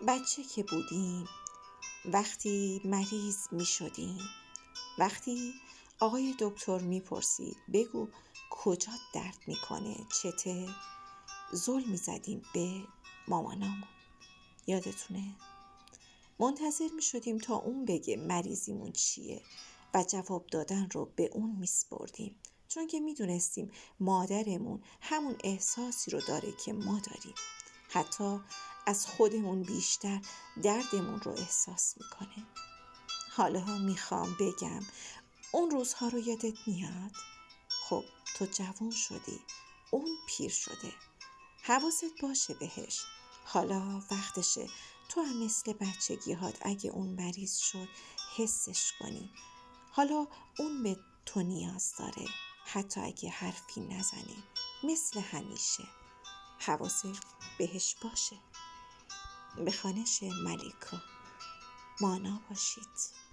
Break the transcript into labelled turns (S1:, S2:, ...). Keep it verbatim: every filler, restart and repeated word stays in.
S1: بچه که بودیم، وقتی مریض می شدیم، وقتی آقای دکتر می پرسید بگو کجا درد می کنه چته، زل می زدیم به مامانامون. یادتونه؟ منتظر می شدیم تا اون بگه مریضیمون چیه و جواب دادن رو به اون می سپردیم، چون که می دونستیم مادرمون همون احساسی رو داره که ما داریم، حتی از خودمون بیشتر دردمون رو احساس می کنه. حالا می خوام بگم اون روزها رو یادت میاد؟ خب تو جوان شدی، اون پیر شده، حواست باشه بهش. حالا وقتشه تو هم مثل بچگی‌هات اگه اون مریض شد حسش کنی. حالا اون به تو نیاز داره، حتی اگه حرفی نزنه، مثل همیشه. حواست بهش باشه. به خوانش ملیکا. مانا باشید.